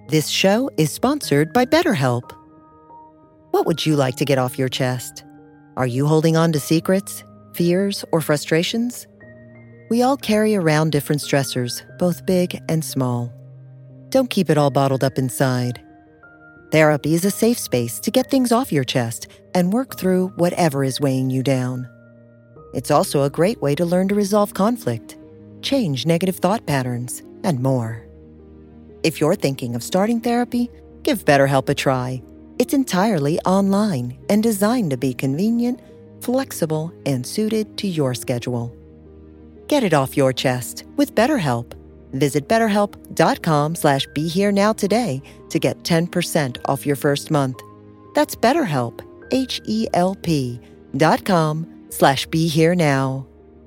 This show is sponsored by BetterHelp. What would you like to get off your chest? Are you holding on to secrets, fears, or frustrations? We all carry around different stressors, both big and small. Don't keep it all bottled up inside. Therapy is a safe space to get things off your chest and work through whatever is weighing you down. It's also a great way to learn to resolve conflict, change negative thought patterns, and more. If you're thinking of starting therapy, give BetterHelp a try. It's entirely online and designed to be convenient, flexible, and suited to your schedule. Get it off your chest with BetterHelp. Visit BetterHelp.com/BeHereNow today to get 10% off your first month. That's BetterHelp, HELP.com/BeHereNow.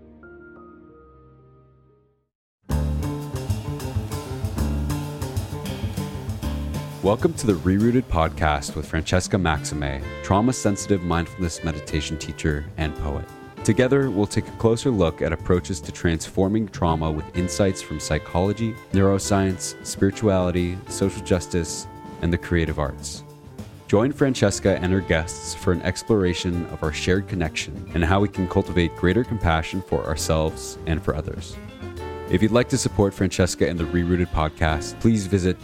Welcome to the Rerooted podcast with Francesca Maxime, trauma-sensitive mindfulness meditation teacher and poet. Together, we'll take a closer look at approaches to transforming trauma with insights from psychology, neuroscience, spirituality, social justice, and the creative arts. Join Francesca and her guests for an exploration of our shared connection and how we can cultivate greater compassion for ourselves and for others. If you'd like to support Francesca and the Rerooted podcast, please visit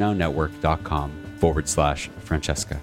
BeHereNowNetwork.com/Francesca.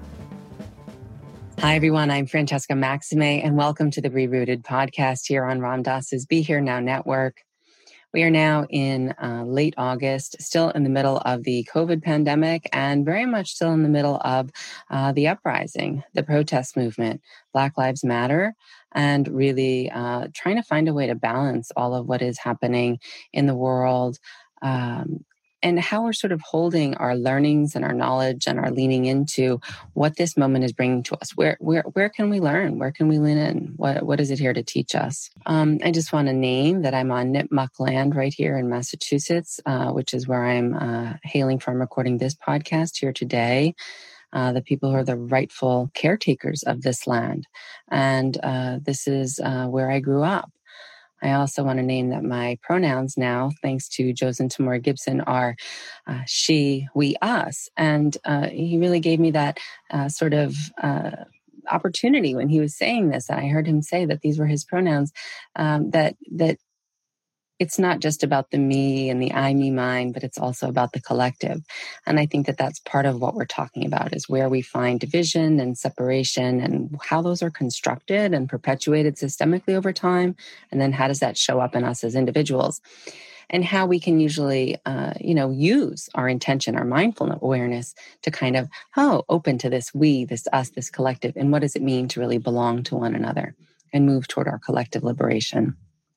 Hi, everyone. I'm Francesca Maxime, and welcome to the Rerooted podcast here on Ram Dass's Be Here Now Network. We are now in late August, still in the middle of the COVID pandemic, and very much still in the middle of the uprising, the protest movement, Black Lives Matter, and really trying to find a way to balance all of what is happening in the world, and how we're sort of holding our learnings and our knowledge and our leaning into what this moment is bringing to us. Where can we learn? Where can we lean in? What is it here to teach us? I just want to name that I'm on Nipmuc land right here in Massachusetts, which is where I'm hailing from, recording this podcast here today. The people who are the rightful caretakers of this land. And this is where I grew up. I also want to name that my pronouns now, thanks to Josen Tamora Gibson, are she, we, us. And he really gave me that sort of opportunity when he was saying this. I heard him say that these were his pronouns, that it's not just about the me and the I, me, mine, but it's also about the collective. And I think that that's part of what we're talking about, is where we find division and separation and how those are constructed and perpetuated systemically over time. And then how does that show up in us as individuals? And how we can usually, use our intention, our mindful awareness to kind of, open to this we, this us, this collective. And what does it mean to really belong to one another and move toward our collective liberation?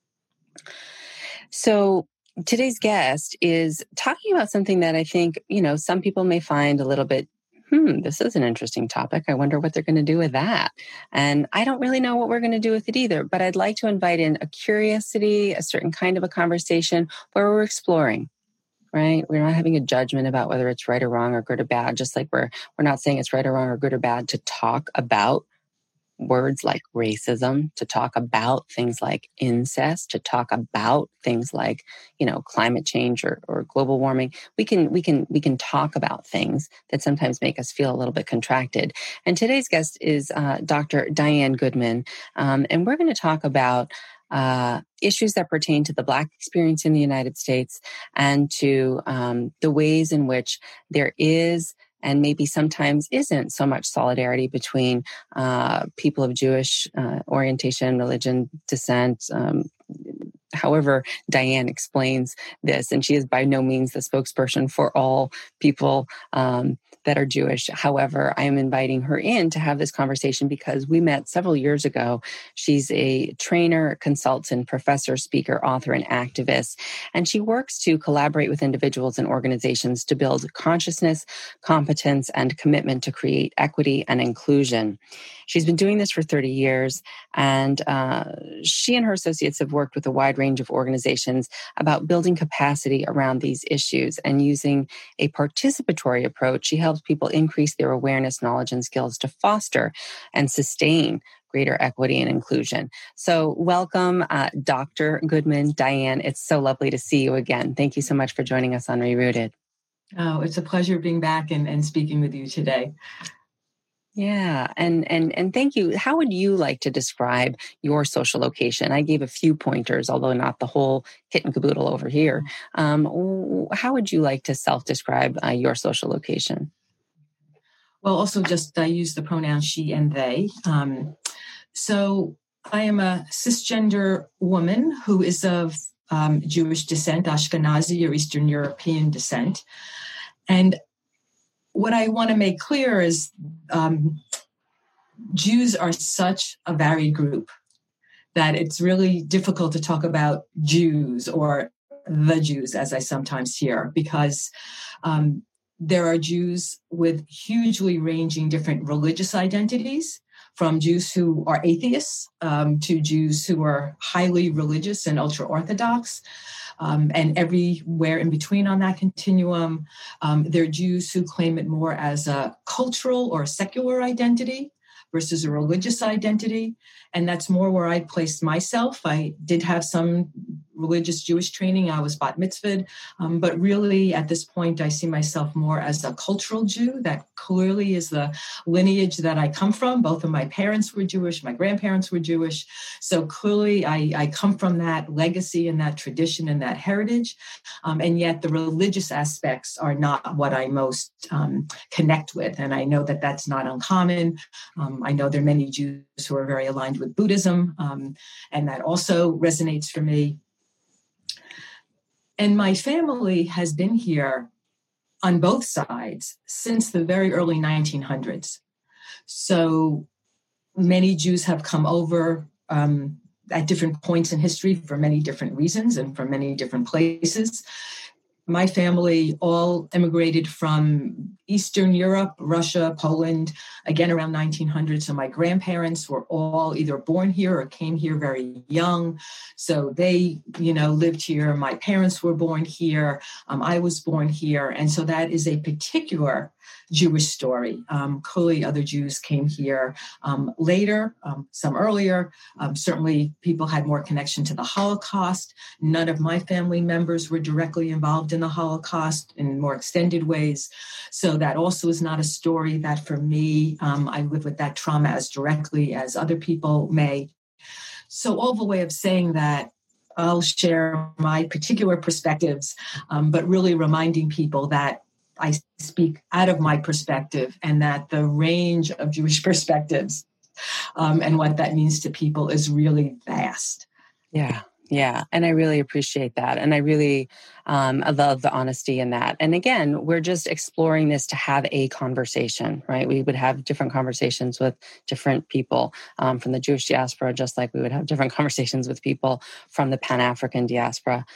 So today's guest is talking about something that I think, some people may find a little bit, this is an interesting topic. I wonder what they're going to do with that. And I don't really know what we're going to do with it either, but I'd like to invite in a curiosity, a certain kind of a conversation where we're exploring, right? We're not having a judgment about whether it's right or wrong or good or bad, just like we're not saying it's right or wrong or good or bad to talk about words like racism, to talk about things like incest, to talk about things like, climate change or global warming. We can talk about things that sometimes make us feel a little bit contracted. And today's guest is Dr. Diane Goodman. And we're going to talk about issues that pertain to the Black experience in the United States and to the ways in which there is and maybe sometimes isn't so much solidarity between people of Jewish orientation, religion, descent, however Diane explains this. And she is by no means the spokesperson for all people that are Jewish. However, I am inviting her in to have this conversation because we met several years ago. She's a trainer, consultant, professor, speaker, author, and activist. And she works to collaborate with individuals and organizations to build consciousness, competence, and commitment to create equity and inclusion. She's been doing this for 30 years, and she and her associates have worked with a wide range of organizations about building capacity around these issues and using a participatory approach. She helps people increase their awareness, knowledge, and skills to foster and sustain greater equity and inclusion. So welcome, Dr. Goodman. Diane, it's so lovely to see you again. Thank you so much for joining us on Rerooted. Oh, it's a pleasure being back and speaking with you today. Yeah. And thank you. How would you like to describe your social location? I gave a few pointers, although not the whole kit and caboodle over here. How would you like to self-describe your social location? Well, also just I use the pronouns she and they. So I am a cisgender woman who is of Jewish descent, Ashkenazi or Eastern European descent. And what I want to make clear is Jews are such a varied group that it's really difficult to talk about Jews or the Jews, as I sometimes hear, because there are Jews with hugely ranging different religious identities, from Jews who are atheists to Jews who are highly religious and ultra-Orthodox. And everywhere in between on that continuum, there are Jews who claim it more as a cultural or secular identity versus a religious identity. And that's more where I placed myself. I did have some religious Jewish training. I was bat mitzvahed. But really, at this point, I see myself more as a cultural Jew. That clearly is the lineage that I come from. Both of my parents were Jewish. My grandparents were Jewish. So clearly, I come from that legacy and that tradition and that heritage. And yet the religious aspects are not what I most connect with. And I know that that's not uncommon. I know there are many Jews who are very aligned with Buddhism, and that also resonates for me. And my family has been here on both sides since the very early 1900s. So many Jews have come over at different points in history for many different reasons and from many different places. My family all immigrated from Eastern Europe, Russia, Poland, again around 1900. So my grandparents were all either born here or came here very young. So they, lived here. My parents were born here. I was born here. And so that is a particular Jewish story. Clearly, other Jews came here later, some earlier. Certainly, people had more connection to the Holocaust. None of my family members were directly involved in the Holocaust in more extended ways. So that also is not a story that for me, I live with that trauma as directly as other people may. So all the way of saying that, I'll share my particular perspectives, but really reminding people that I speak out of my perspective and that the range of Jewish perspectives and what that means to people is really vast. Yeah. Yeah. And I really appreciate that. And I really I love the honesty in that. And again, we're just exploring this to have a conversation, right? We would have different conversations with different people from the Jewish diaspora, just like we would have different conversations with people from the Pan-African diaspora.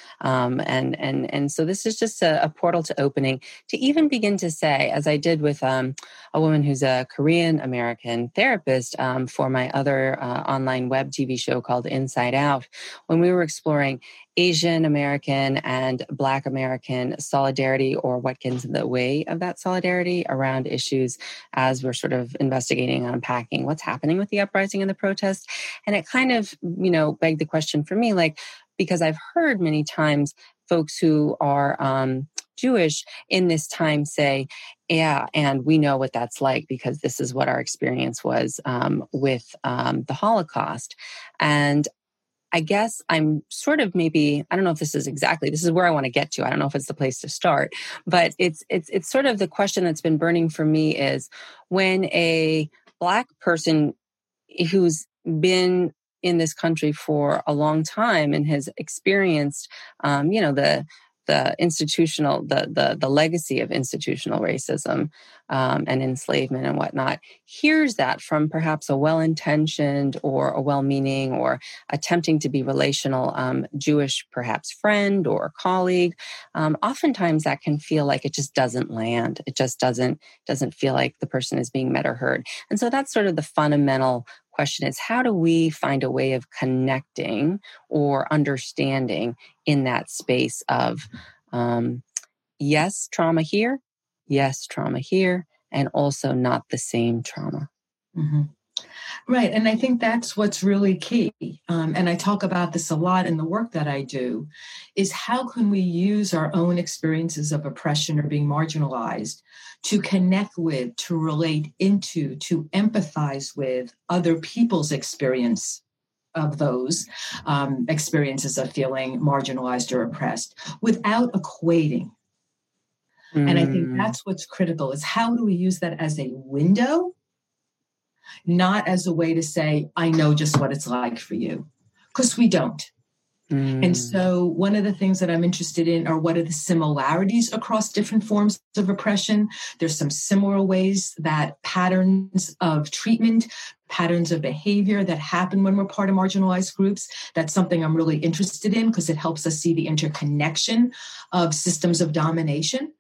And so this is just a portal to opening to even begin to say, as I did with a woman who's a Korean American therapist for my other online web TV show called Inside Out, when we were exploring Asian American and Black American solidarity, or what gets in the way of that solidarity around issues as we're sort of investigating and unpacking what's happening with the uprising and the protest. And it kind of, begged the question for me, because I've heard many times folks who are Jewish in this time say, yeah, and we know what that's like because this is what our experience was with the Holocaust. And I guess I'm sort of maybe, I don't know if this is where I want to get to. I don't know if it's the place to start, but it's sort of the question that's been burning for me is when a Black person who's been in this country for a long time and has experienced, the institutional, the legacy of institutional racism and enslavement and whatnot, hears that from perhaps a well-intentioned or a well-meaning or attempting to be relational Jewish perhaps friend or colleague. Oftentimes that can feel like it just doesn't land. It just doesn't feel like the person is being met or heard. And so that's sort of the fundamental question is, how do we find a way of connecting or understanding in that space of, yes, trauma here, and also not the same trauma? Mm-hmm. Right. And I think that's what's really key. And I talk about this a lot in the work that I do, is how can we use our own experiences of oppression or being marginalized to connect with, to relate into, to empathize with other people's experience of those experiences of feeling marginalized or oppressed without equating. And I think that's what's critical, is how do we use that as a window, not as a way to say, I know just what it's like for you, because we don't. And so one of the things that I'm interested in are what are the similarities across different forms of oppression. There's some similar ways that patterns of treatment, patterns of behavior that happen when we're part of marginalized groups. That's something I'm really interested in because it helps us see the interconnection of systems of domination.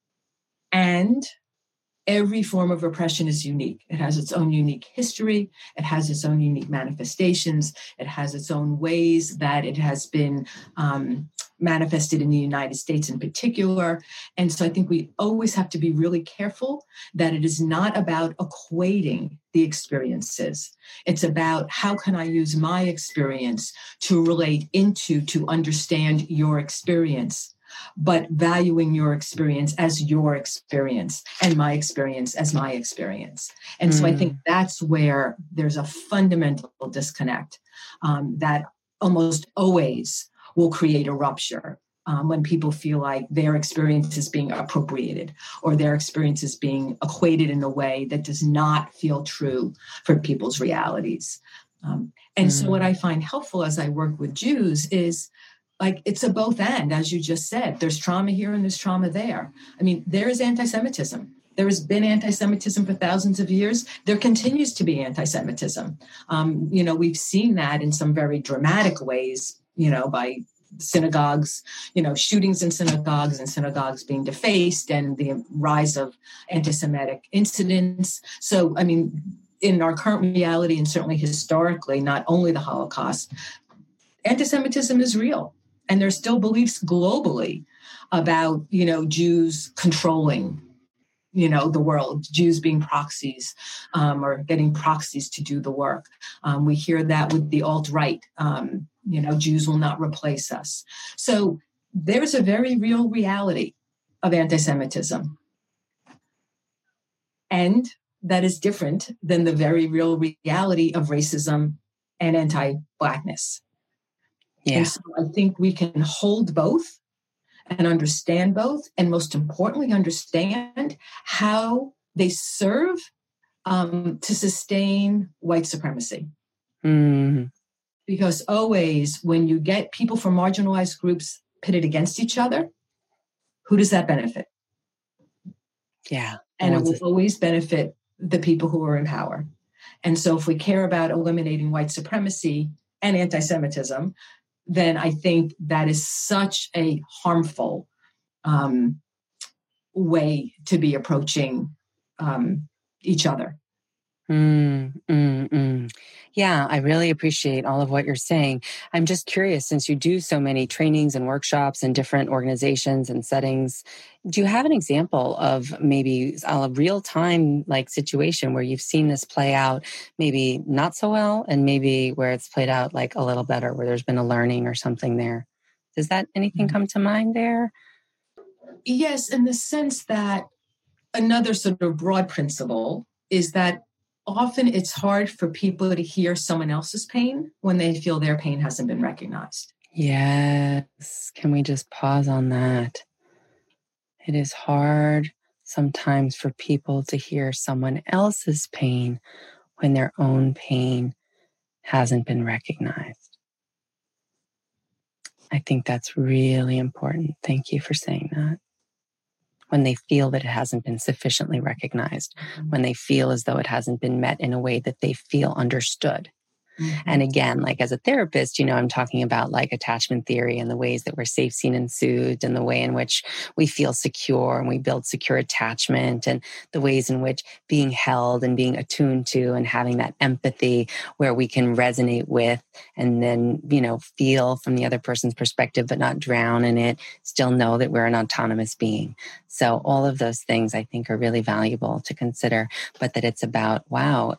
And every form of oppression is unique. It has its own unique history. It has its own unique manifestations. It has its own ways that it has been manifested in the United States in particular. And so I think we always have to be really careful that it is not about equating the experiences. It's about how can I use my experience to relate into, to understand your experience, but valuing your experience as your experience and my experience as my experience. And so I think that's where there's a fundamental disconnect that almost always will create a rupture when people feel like their experience is being appropriated or their experience is being equated in a way that does not feel true for people's realities. And so what I find helpful as I work with Jews is, like, it's a both and, as you just said. There's trauma here and there's trauma there. I mean, there is anti-Semitism. There has been anti-Semitism for thousands of years. There continues to be anti-Semitism. We've seen that in some very dramatic ways, by synagogues, shootings in synagogues and synagogues being defaced and the rise of anti-Semitic incidents. So, I mean, in our current reality and certainly historically, not only the Holocaust, anti-Semitism is real. And there's still beliefs globally about, Jews controlling, the world, Jews being proxies or getting proxies to do the work. We hear that with the alt-right, Jews will not replace us. So there's a very real reality of anti-Semitism. And that is different than the very real reality of racism and anti-Blackness. Yeah. And so I think we can hold both and understand both, and most importantly, understand how they serve to sustain white supremacy. Because always when you get people from marginalized groups pitted against each other, who does that benefit? Yeah. And it will always benefit the people who are in power. And so if we care about eliminating white supremacy and anti-Semitism, then I think that is such a harmful way to be approaching each other. Yeah, I really appreciate all of what you're saying. I'm just curious, since you do so many trainings and workshops in different organizations and settings, do you have an example of maybe a real-time situation where you've seen this play out, maybe not so well, and maybe where it's played out like a little better, where there's been a learning or something there? Does that anything come to mind there? Yes, in the sense that another sort of broad principle is that often it's hard for people to hear someone else's pain when they feel their pain hasn't been recognized. Yes. Can we just pause on that? It is hard sometimes for people to hear someone else's pain when their own pain hasn't been recognized. I think that's really important. Thank you for saying that. When they feel that it hasn't been sufficiently recognized, when they feel as though it hasn't been met in a way that they feel understood. And again, like as a therapist, I'm talking about like attachment theory and the ways that we're safe, seen, and soothed, and the way in which we feel secure and we build secure attachment, and the ways in which being held and being attuned to and having that empathy where we can resonate with and then, feel from the other person's perspective, but not drown in it, still know that we're an autonomous being. So all of those things I think are really valuable to consider, but that it's about, wow,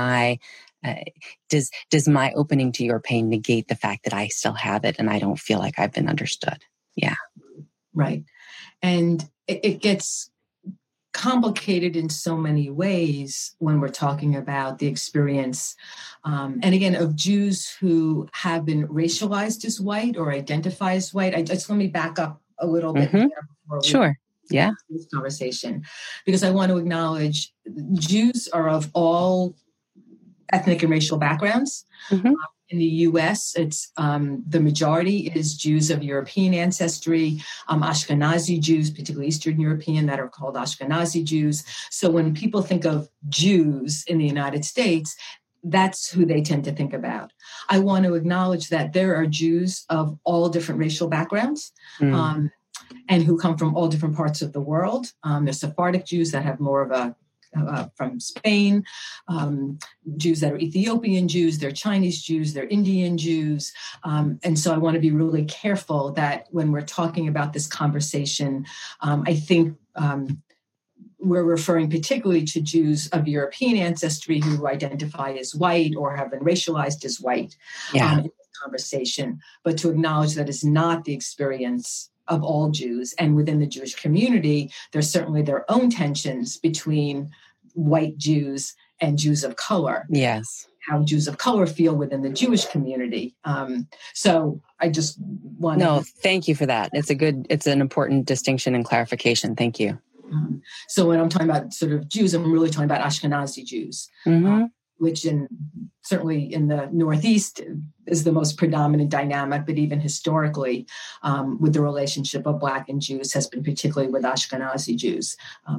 does my opening to your pain negate the fact that I still have it and I don't feel like I've been understood? Yeah. Right. And it gets complicated in so many ways when we're talking about the experience, and again, of Jews who have been racialized as white or identify as white. Let me back up a little bit. Sure. Yeah. This conversation, because I want to acknowledge Jews are of all ethnic and racial backgrounds. In the U.S., it's the majority is Jews of European ancestry, Ashkenazi Jews, particularly Eastern European, that are called Ashkenazi Jews. So when people think of Jews in the United States, that's who they tend to think about. I want to acknowledge that there are Jews of all different racial backgrounds. And who come from all different parts of the world. There's Sephardic Jews that have more of a from Spain, Jews that are Ethiopian Jews, they're Chinese Jews, they're Indian Jews. And so I want to be really careful that when we're talking about this conversation, I think we're referring particularly to Jews of European ancestry who identify as white or have been racialized as white in this conversation, but to acknowledge that is not the experience of all Jews. And within the Jewish community, there's certainly their own tensions between white Jews and Jews of color. Yes. How Jews of color feel within the Jewish community. So I just want to... thank you for that. It's an important distinction and clarification. Thank you. So when I'm talking about sort of Jews, I'm really talking about Ashkenazi Jews. Which certainly in the Northeast is the most predominant dynamic, but even historically with the relationship of Black and Jews has been particularly with Ashkenazi Jews.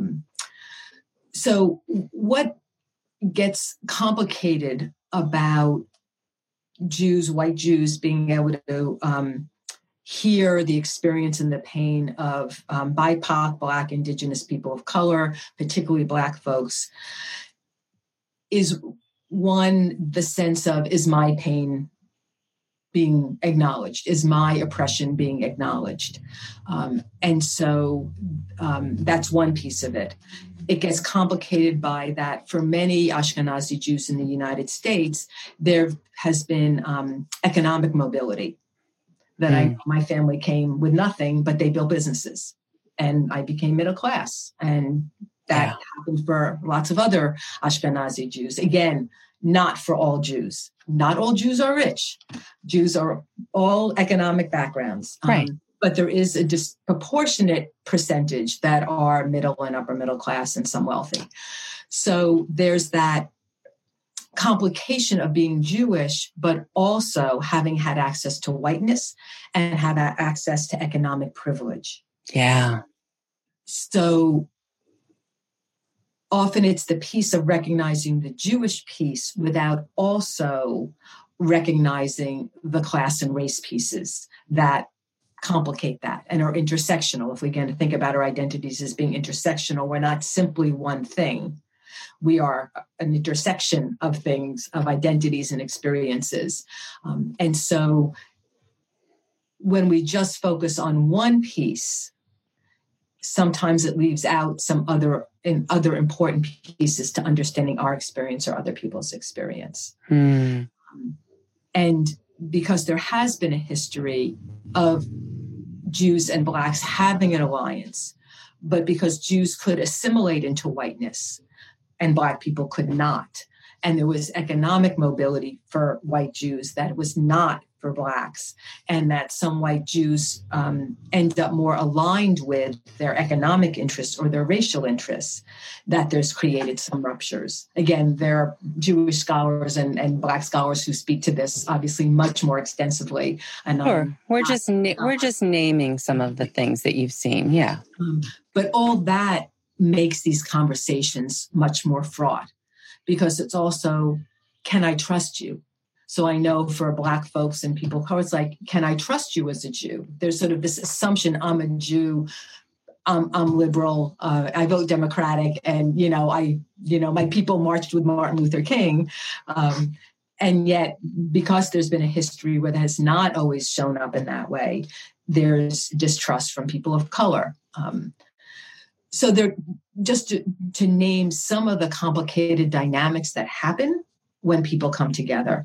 So what gets complicated about Jews, white Jews, being able to hear the experience and the pain of BIPOC, Black, Indigenous people of color, particularly Black folks, is one, the sense of, is my pain being acknowledged? Is my oppression being acknowledged? And so that's one piece of it. It gets complicated by that for many Ashkenazi Jews in the United States, there has been economic mobility. That my family came with nothing, but they built businesses. And I became middle class. And that happened for lots of other Ashkenazi Jews. Again, not for all Jews. Not all Jews are rich. Jews are all economic backgrounds. Right. But there is a disproportionate percentage that are middle and upper middle class and some wealthy. So there's that complication of being Jewish, but also having had access to whiteness and have access to economic privilege. Yeah. So often it's the piece of recognizing the Jewish piece without also recognizing the class and race pieces that complicate that and are intersectional. If we again think about our identities as being intersectional, we're not simply one thing. We are an intersection of things, of identities and experiences. And so when we just focus on one piece, sometimes it leaves out some other important pieces to understanding our experience or other people's experience. And because there has been a history of Jews and Blacks having an alliance, but because Jews could assimilate into whiteness and Black people could not, and there was economic mobility for white Jews that was not for Blacks, and that some white Jews end up more aligned with their economic interests or their racial interests, that there's created some ruptures. Again, there are Jewish scholars and Black scholars who speak to this obviously much more extensively. And sure, we're just naming some of the things that you've seen, yeah. But all that makes these conversations much more fraught, because it's also, can I trust you? So I know for Black folks and people of color, it's like, can I trust you as a Jew? There's sort of this assumption I'm a Jew, I'm liberal, I vote Democratic, and my people marched with Martin Luther King, and yet because there's been a history where that has not always shown up in that way, there's distrust from people of color. So there, just to name some of the complicated dynamics that happen when people come together.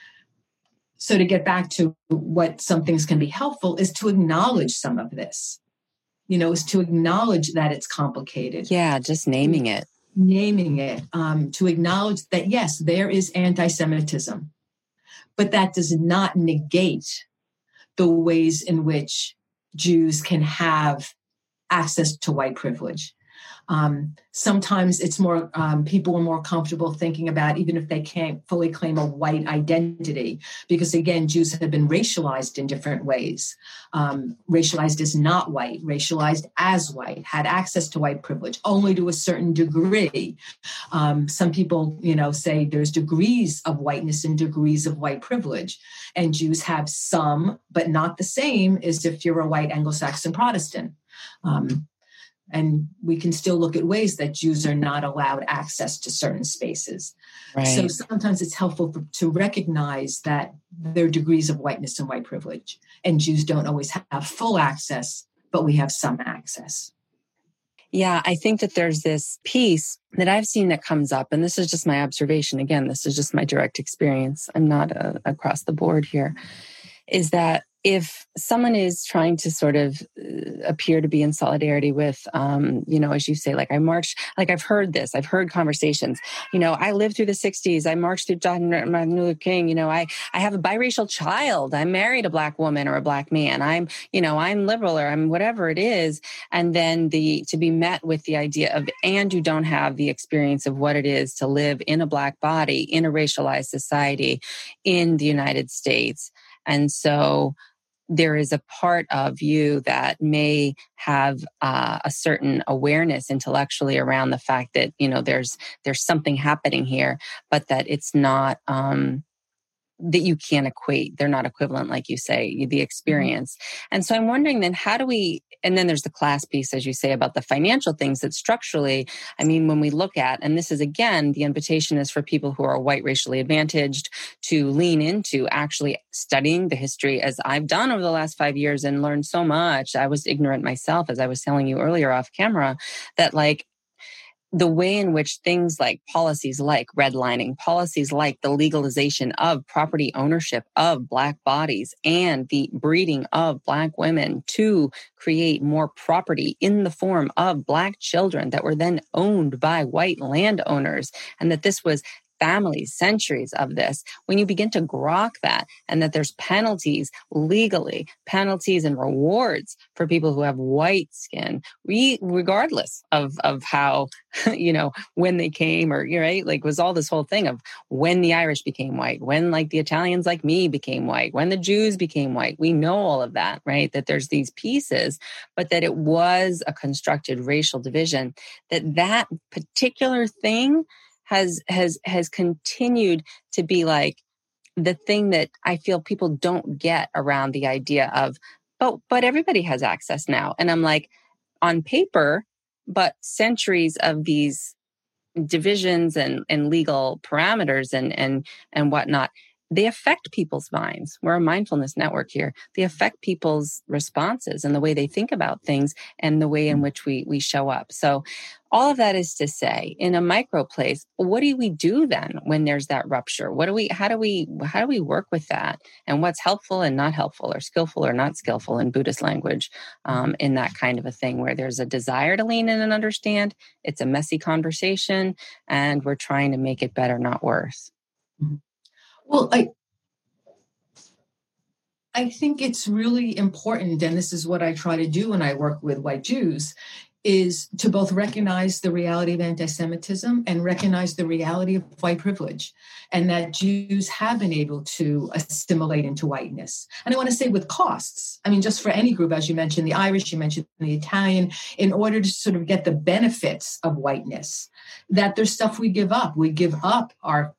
So to get back to what some things can be helpful is to acknowledge some of this, is to acknowledge that it's complicated. Yeah, just naming it. To acknowledge that, yes, there is anti-Semitism, but that does not negate the ways in which Jews can have access to white privilege. Sometimes it's more, people are more comfortable thinking about, even if they can't fully claim a white identity, because again, Jews have been racialized in different ways. Racialized as not white, racialized as white, had access to white privilege only to a certain degree. Some people, say there's degrees of whiteness and degrees of white privilege, and Jews have some, but not the same as if you're a white Anglo-Saxon Protestant. And we can still look at ways that Jews are not allowed access to certain spaces. Right. So sometimes it's helpful to recognize that there are degrees of whiteness and white privilege, and Jews don't always have full access, but we have some access. Yeah, I think that there's this piece that I've seen that comes up, and this is just my observation. Again, this is just my direct experience. I'm not across the board here, is that if someone is trying to sort of appear to be in solidarity with, as you say, like I marched, like I've heard this, I've heard conversations, I lived through the 60s, I marched through Martin Luther King, I have a biracial child, I married a Black woman or a Black man, I'm liberal or I'm whatever it is. And then to be met with the idea of, and you don't have the experience of what it is to live in a Black body, in a racialized society in the United States. And so there is a part of you that may have a certain awareness intellectually around the fact that, there's something happening here, but that it's not, that you can't equate. They're not equivalent, like you say, the experience. And so I'm wondering then, and then there's the class piece, as you say, about the financial things that structurally, when we look at, and this is, again, the invitation is for people who are white racially advantaged to lean into actually studying the history, as I've done over the last 5 years and learned so much. I was ignorant myself, as I was telling you earlier off camera, that the way in which things like policies like redlining, policies like the legalization of property ownership of Black bodies and the breeding of Black women to create more property in the form of Black children that were then owned by white landowners, and that this was families, centuries of this, when you begin to grok that, and that there's penalties legally, penalties and rewards for people who have white skin, regardless of how, when they came, or, right, was all this whole thing of when the Irish became white, when the Italians like me became white, when the Jews became white. We know all of that, right? That there's these pieces, but that it was a constructed racial division, that particular thing has continued to be the thing that I feel people don't get around the idea of, but everybody has access now. And I'm on paper, but centuries of these divisions and legal parameters and whatnot, they affect people's minds. We're a mindfulness network here. They affect people's responses and the way they think about things and the way in which we show up. So all of that is to say, in a micro place, what do we do then when there's that rupture? How do we work with that? And what's helpful and not helpful, or skillful or not skillful in Buddhist language, in that kind of a thing where there's a desire to lean in and understand. It's a messy conversation, and we're trying to make it better, not worse. Well, I think it's really important, and this is what I try to do when I work with white Jews, is to both recognize the reality of anti-Semitism and recognize the reality of white privilege, and that Jews have been able to assimilate into whiteness. And I want to say with costs, just for any group, as you mentioned, the Irish, you mentioned the Italian, in order to sort of get the benefits of whiteness, that there's stuff we give up. We give up our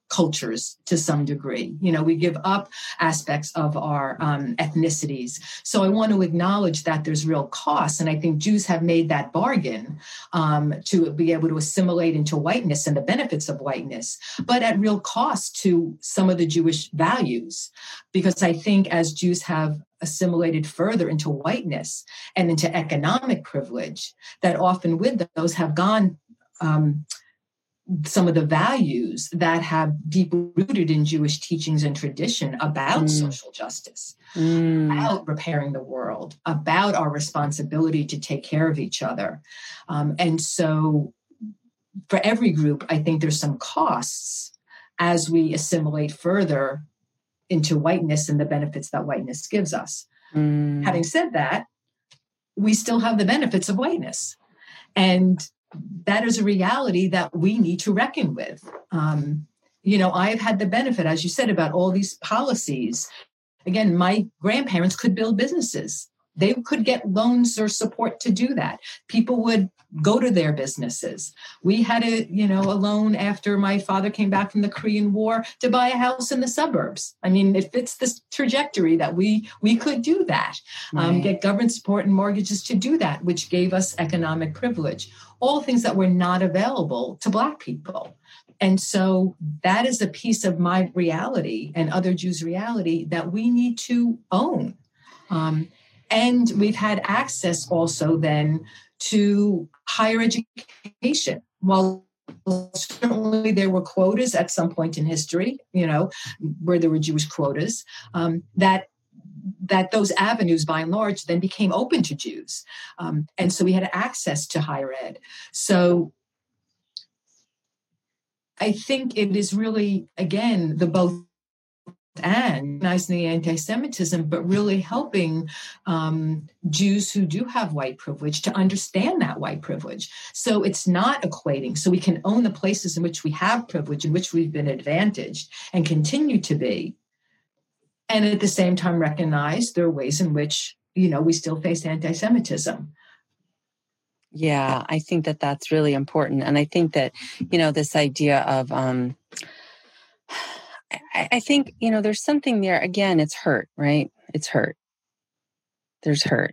cultures to some degree. You know, we give up aspects of our ethnicities. So I want to acknowledge that there's real costs. And I think Jews have made that bargain to be able to assimilate into whiteness and the benefits of whiteness, but at real cost to some of the Jewish values. Because I think as Jews have assimilated further into whiteness and into economic privilege, that often with those have gone some of the values that have deep rooted in Jewish teachings and tradition about social justice, about repairing the world, about our responsibility to take care of each other. And so for every group, I think there's some costs as we assimilate further into whiteness and the benefits that whiteness gives us. Having said that, we still have the benefits of whiteness. And that is a reality that we need to reckon with. You know, I've had the benefit, as you said, about all these policies. Again, my grandparents could build businesses. They could get loans or support to do that. People would go to their businesses. We had a loan after my father came back from the Korean War to buy a house in the suburbs. I mean, it fits this trajectory that we could do that, get government support and mortgages to do that, which gave us economic privilege, all things that were not available to Black people. And so that is a piece of my reality and other Jews' reality that we need to own. And we've had access also then to higher education. While certainly there were quotas at some point in history, you know, where there were Jewish quotas, that those avenues by and large then became open to Jews. And so we had access to higher ed. So I think it is really, again, the both and recognizing the anti-Semitism, but really helping Jews who do have white privilege to understand that white privilege. So it's not equating. So we can own the places in which we have privilege, in which we've been advantaged and continue to be. And at the same time, recognize there are ways in which, you know, we still face anti-Semitism. Yeah, I think that that's really important. And I think that, you know, this idea of, I think, you know, there's something there. Again, it's hurt, right? It's hurt. There's hurt.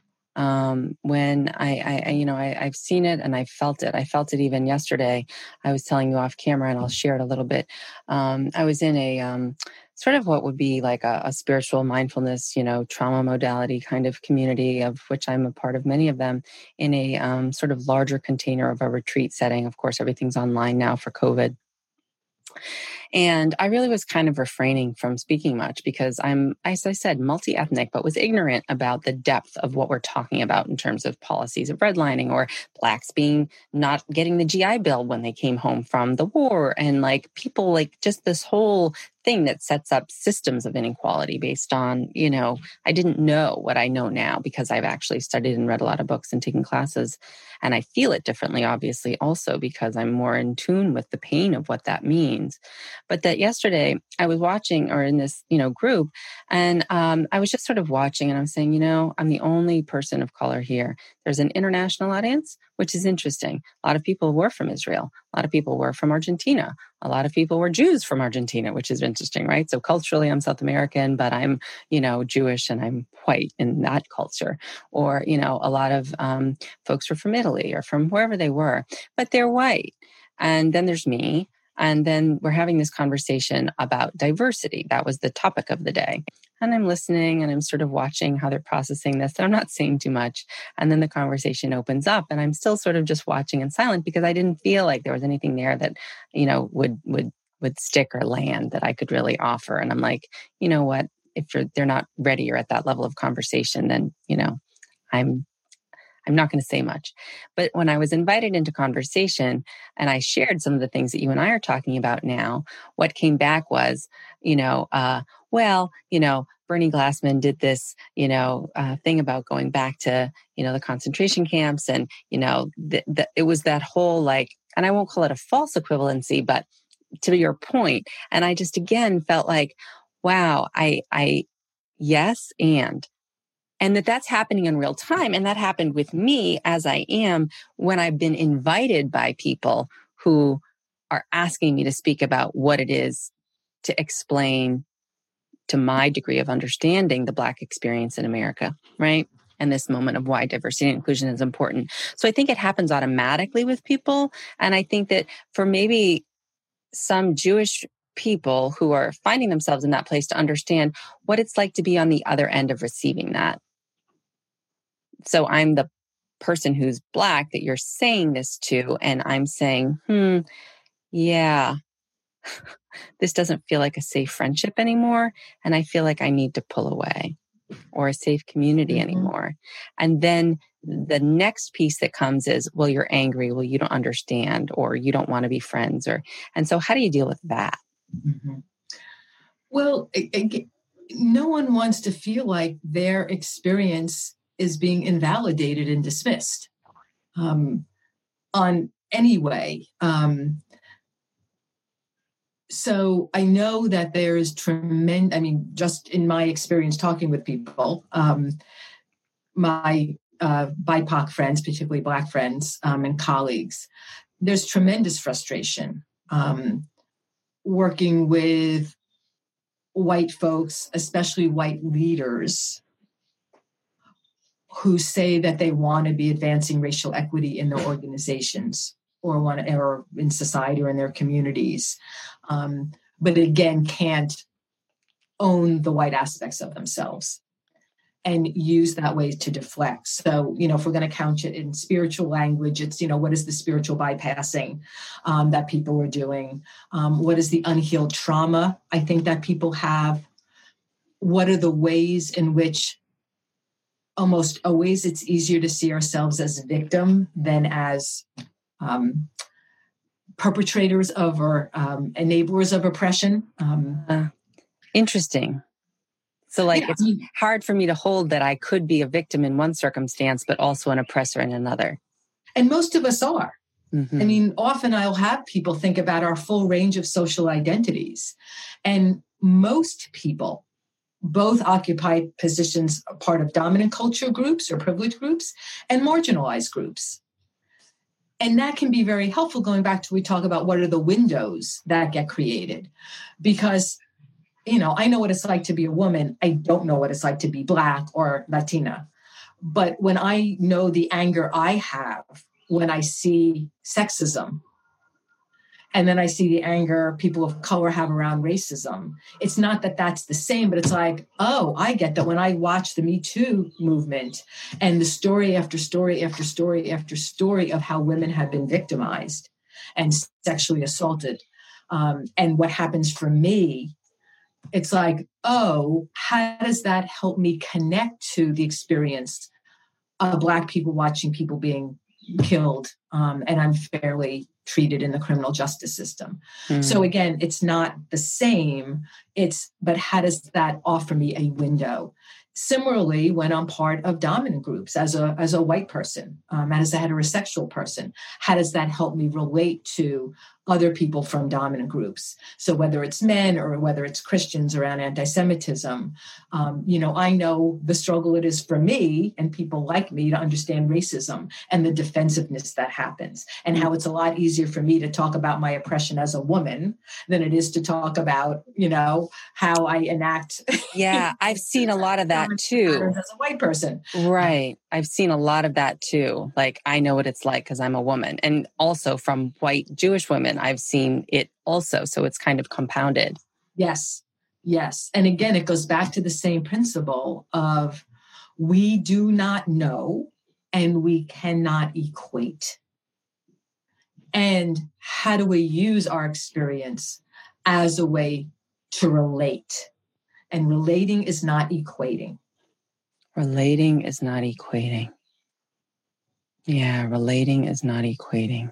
When I've seen it and I felt it. I felt it even yesterday. I was telling you off camera, and I'll share it a little bit. I was in a sort of what would be like a spiritual mindfulness, you know, trauma modality kind of community, of which I'm a part of many of them, in a sort of larger container of a retreat setting. Of course, everything's online now for COVID. And I really was kind of refraining from speaking much because I'm, as I said, multi-ethnic, but was ignorant about the depth of what we're talking about in terms of policies of redlining, or Blacks being not getting the GI Bill when they came home from the war. And like people, like just this whole thing that sets up systems of inequality based on, you know, I didn't know what I know now because I've actually studied and read a lot of books and taken classes. And I feel it differently, obviously, also because I'm more in tune with the pain of what that means. But that yesterday I was watching, or in this, you know, group, and I was just sort of watching, and I'm saying, you know, I'm the only person of color here. There's an international audience, which is interesting. A lot of people were from Israel. A lot of people were from Argentina. A lot of people were Jews from Argentina, which is interesting, right? So culturally, I'm South American, but I'm, you know, Jewish and I'm white in that culture. Or, you know, a lot of folks were from Italy or from wherever they were, but they're white. And then there's me. And then we're having this conversation about diversity. That was the topic of the day. And I'm listening and I'm sort of watching how they're processing this. And I'm not saying too much. And then the conversation opens up and I'm still sort of just watching and silent because I didn't feel like there was anything there that, you know, would stick or land that I could really offer. And I'm like, you know what, if they're not ready or at that level of conversation, then, you know, I'm not going to say much. But when I was invited into conversation and I shared some of the things that you and I are talking about now, what came back was, you know, well, you know, Bernie Glassman did this, you know, thing about going back to, you know, the concentration camps. And, you know, it was that whole like, and I won't call it a false equivalency, but to your point. And I just, again, felt like, wow, I yes, and that's happening in real time. And that happened with me as I am when I've been invited by people who are asking me to speak about what it is to explain to my degree of understanding the Black experience in America, right? And this moment of why diversity and inclusion is important. So I think it happens automatically with people. And I think that for maybe some Jewish people who are finding themselves in that place to understand what it's like to be on the other end of receiving that. So I'm the person who's Black that you're saying this to, and I'm saying, yeah, this doesn't feel like a safe friendship anymore. And I feel like I need to pull away, or a safe community anymore. And then the next piece that comes is, well, you're angry. Well, you don't understand, or you don't want to be friends. And so how do you deal with that? Mm-hmm. Well, no one wants to feel like their experience is being invalidated and dismissed on any way. So I know that there is just in my experience talking with people, my BIPOC friends, particularly Black friends and colleagues, there's tremendous frustration working with white folks, especially white leaders, who say that they want to be advancing racial equity in their organizations or in society or in their communities, but again can't own the white aspects of themselves and use that way to deflect. So, if we're going to couch it in spiritual language, it's, what is the spiritual bypassing that people are doing? What is the unhealed trauma I think that people have? What are the ways in which almost always it's easier to see ourselves as a victim than as perpetrators of or enablers of oppression? Interesting. So it's hard for me to hold that I could be a victim in one circumstance, but also an oppressor in another. And most of us are. Mm-hmm. Often I'll have people think about our full range of social identities. And most people both occupy positions, part of dominant culture groups or privileged groups and marginalized groups. And that can be very helpful, going back to we talk about what are the windows that get created. Because I know what it's like to be a woman. I don't know what it's like to be Black or Latina. But when I know the anger I have when I see sexism, and then I see the anger people of color have around racism, it's not that that's the same, but it's like, oh, I get that when I watch the Me Too movement and the story after story after story after story of how women have been victimized and sexually assaulted, and what happens for me, it's like, oh, how does that help me connect to the experience of Black people watching people being killed and unfairly treated in the criminal justice system? So again, it's not the same, but how does that offer me a window? Similarly, when I'm part of dominant groups as a white person, as a heterosexual person, how does that help me relate to other people from dominant groups? So whether it's men or whether it's Christians around anti-Semitism, I know the struggle it is for me and people like me to understand racism and the defensiveness that happens, and how it's a lot easier for me to talk about my oppression as a woman than it is to talk about, how I enact. Yeah, I've seen a lot of that too. As a white person. Right. I've seen a lot of that too. Like, I know what it's like because I'm a woman. And also from white Jewish women, I've seen it also. So it's kind of compounded. Yes. And again, it goes back to the same principle of we do not know and we cannot equate. And how do we use our experience as a way to relate? And relating is not equating. Relating is not equating. Yeah, relating is not equating.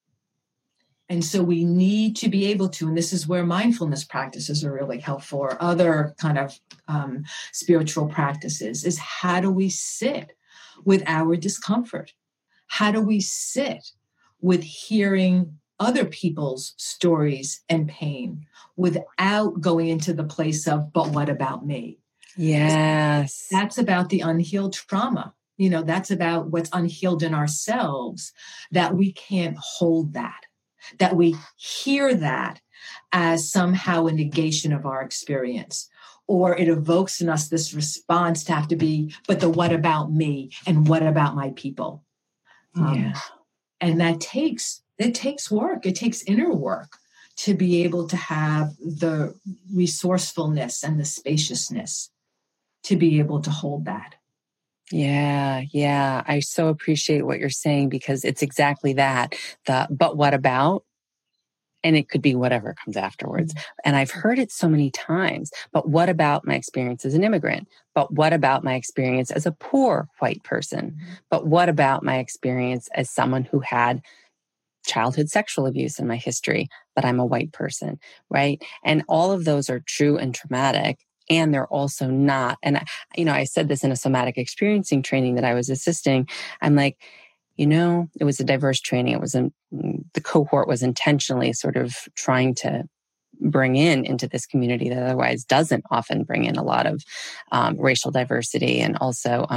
And so we need to be able to, and this is where mindfulness practices are really helpful, or other kind of spiritual practices, is how do we sit with our discomfort? How do we sit with hearing other people's stories and pain without going into the place of, but what about me? Yes. That's about the unhealed trauma. That's about what's unhealed in ourselves, that we can't hold that. that we hear that as somehow a negation of our experience, or it evokes in us this response to have to be, but the what about me and what about my people? And it takes work. It takes inner work to be able to have the resourcefulness and the spaciousness to be able to hold that. Yeah. I so appreciate what you're saying, because it's exactly that. But what about? And it could be whatever comes afterwards. And I've heard it so many times. But what about my experience as an immigrant? But what about my experience as a poor white person? But what about my experience as someone who had childhood sexual abuse in my history, but I'm a white person, right? And all of those are true and traumatic. And they're also not. And, I said this in a somatic experiencing training that I was assisting. I'm like, it was a diverse training. It was the cohort was intentionally sort of trying to bring into this community that otherwise doesn't often bring in a lot of racial diversity, and also,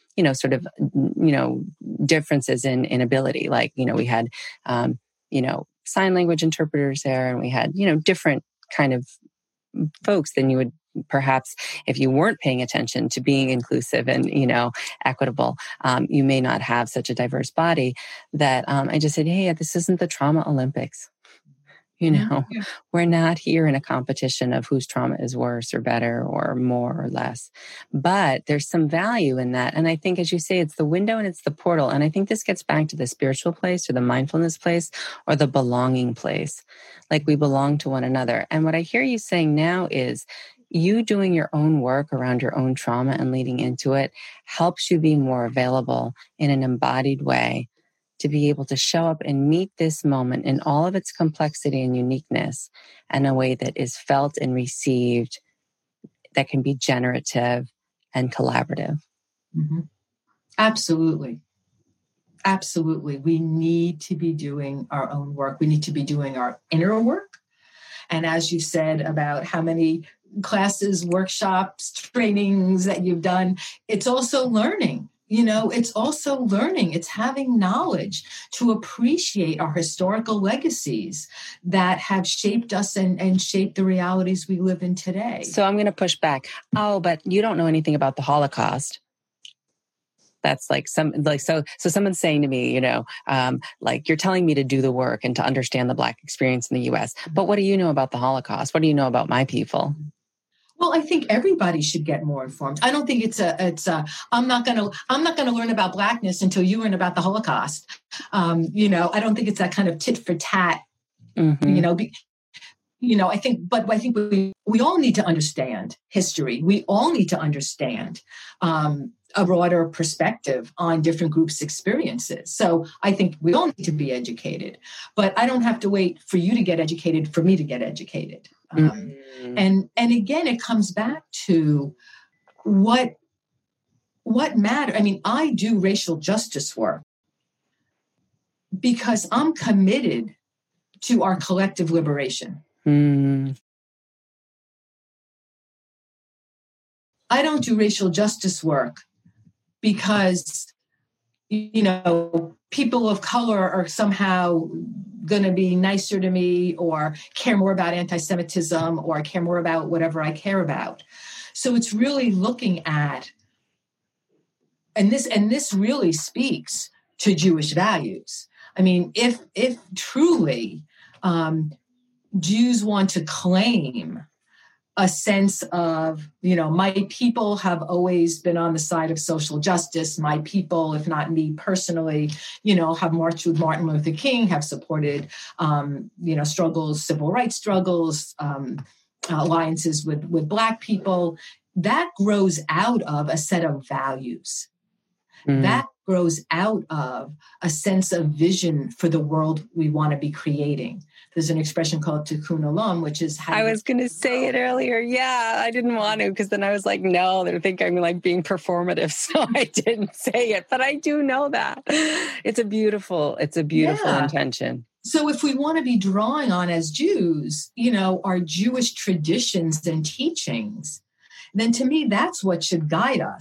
differences in ability. Like, we had, sign language interpreters there, and we had, different kind of folks than you would perhaps if you weren't paying attention to being inclusive and, equitable. You may not have such a diverse body. That I just said, hey, this isn't the trauma Olympics. We're not here in a competition of whose trauma is worse or better or more or less. But there's some value in that. And I think, as you say, it's the window and it's the portal. And I think this gets back to the spiritual place or the mindfulness place or the belonging place. Like, we belong to one another. And what I hear you saying now is you doing your own work around your own trauma and leading into it helps you be more available in an embodied way to be able to show up and meet this moment in all of its complexity and uniqueness in a way that is felt and received, that can be generative and collaborative. Mm-hmm. Absolutely. Absolutely. We need to be doing our own work. We need to be doing our inner work. And as you said about how many classes, workshops, trainings that you've done, it's also learning. It's also learning. It's having knowledge to appreciate our historical legacies that have shaped us and shaped the realities we live in today. So I'm going to push back. Oh, but you don't know anything about the Holocaust. That's so someone's saying to me, you're telling me to do the work and to understand the Black experience in the U.S. But what do you know about the Holocaust? What do you know about my people? Well, I think everybody should get more informed. I don't think I'm not going to learn about Blackness until you learn about the Holocaust. I don't think it's that kind of tit for tat, I think we all need to understand history. We all need to understand a broader perspective on different groups' experiences. So I think we all need to be educated, but I don't have to wait for you to get educated for me to get educated. And again, it comes back to what matters. I mean, I do racial justice work because I'm committed to our collective liberation. I don't do racial justice work because, people of color are somehow going to be nicer to me or care more about anti-Semitism or care more about whatever I care about. So it's really looking at, and this really speaks to Jewish values. I mean, if truly Jews want to claim a sense of, my people have always been on the side of social justice. My people, if not me personally, have marched with Martin Luther King, have supported, struggles, civil rights struggles, alliances with Black people. That grows out of a set of values. That grows out of a sense of vision for the world we want to be creating. There's an expression called tikkun olam, which is how... I was going to say it earlier. Yeah, I didn't want to, because then I was like, no, they think I'm like being performative. So I didn't say it, but I do know that. It's a beautiful intention. So if we want to be drawing on, as Jews, our Jewish traditions and teachings, then to me, that's what should guide us.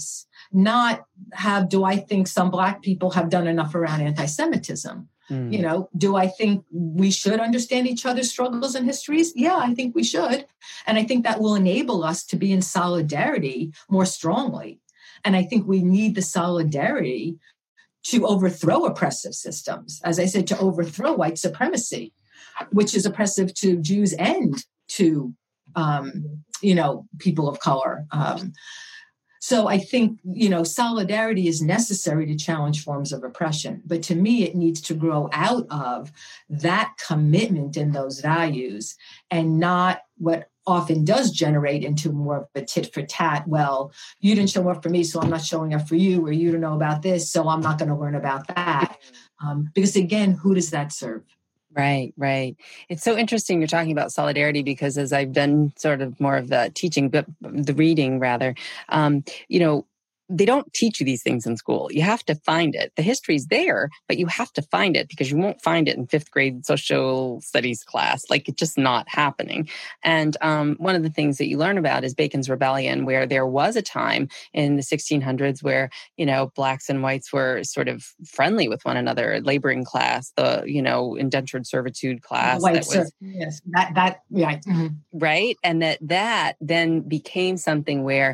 not do I think some Black people have done enough around anti-Semitism? Do I think we should understand each other's struggles and histories? Yeah, I think we should. And I think that will enable us to be in solidarity more strongly. And I think we need the solidarity to overthrow oppressive systems. As I said, to overthrow white supremacy, which is oppressive to Jews and to, people of color. So I think, solidarity is necessary to challenge forms of oppression. But to me, it needs to grow out of that commitment and those values, and not what often does generate into more of a tit for tat. Well, you didn't show up for me, so I'm not showing up for you, or you don't know about this, so I'm not going to learn about that. Because again, who does that serve? Right, right. It's so interesting you're talking about solidarity, because as I've done sort of more of the teaching, but the reading rather, they don't teach you these things in school. You have to find it. The history's there, but you have to find it, because you won't find it in fifth grade social studies class. Like, it's just not happening. And one of the things that you learn about is Bacon's Rebellion, where there was a time in the 1600s where, Blacks and whites were sort of friendly with one another, laboring class, the, indentured servitude class. Yes, that, yeah. Mm-hmm. Right. And that then became something where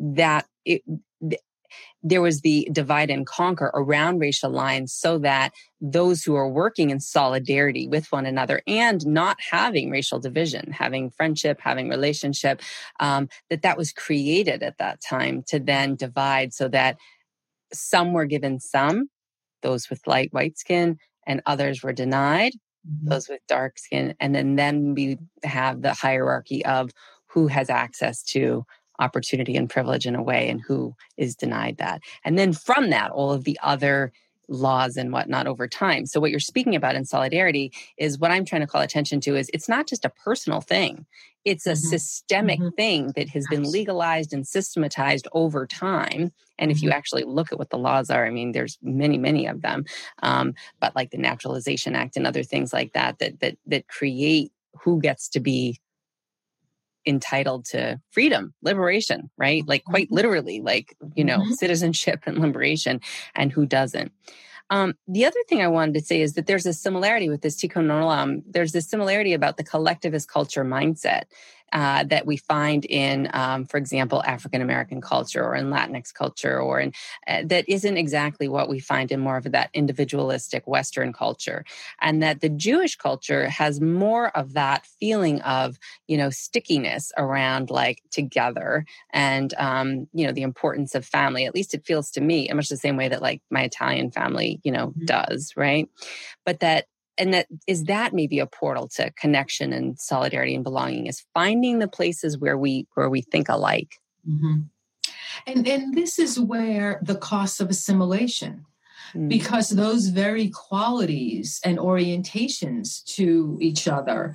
there was the divide and conquer around racial lines, so that those who are working in solidarity with one another and not having racial division, having friendship, having relationship, that was created at that time to then divide, so that some were given some, those with light white skin, and others were denied, those with dark skin. And then we have the hierarchy of who has access to opportunity and privilege in a way, and who is denied that. And then from that, all of the other laws and whatnot over time. So what you're speaking about in solidarity is what I'm trying to call attention to is it's not just a personal thing. It's a systemic thing that has been legalized and systematized over time. And if you actually look at what the laws are, I mean, there's many, many of them. But like the Naturalization Act and other things like that create who gets to be entitled to freedom, liberation, right? Like quite literally, like, citizenship and liberation, and who doesn't. The other thing I wanted to say is that there's a similarity with this Tikkun Olam. There's this similarity about the collectivist culture mindset that we find in, for example, African-American culture or in Latinx culture, or in that isn't exactly what we find in more of that individualistic Western culture. And that the Jewish culture has more of that feeling of, stickiness around like together and, the importance of family. At least it feels to me, much the same way that like my Italian family, does, right? But that is that maybe a portal to connection and solidarity and belonging, is finding the places where we think alike. And this is where the cost of assimilation, because those very qualities and orientations to each other